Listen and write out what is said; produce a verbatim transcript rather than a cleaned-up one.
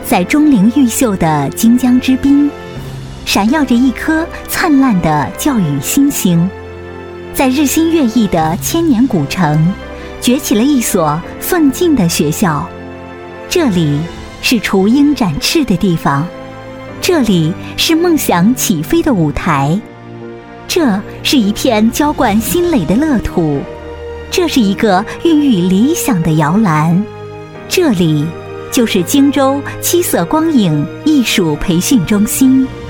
在钟灵毓秀的荆江之滨，闪耀着一颗灿烂的教育新星。在日新月异的千年古城，崛起了一所奋进的学校。这里是雏鹰展翅的地方，这里是梦想起飞的舞台，这是一片浇灌新蕾的乐土，这是一个孕育理想的摇篮，这里就是荆州七色光影艺术培训中心。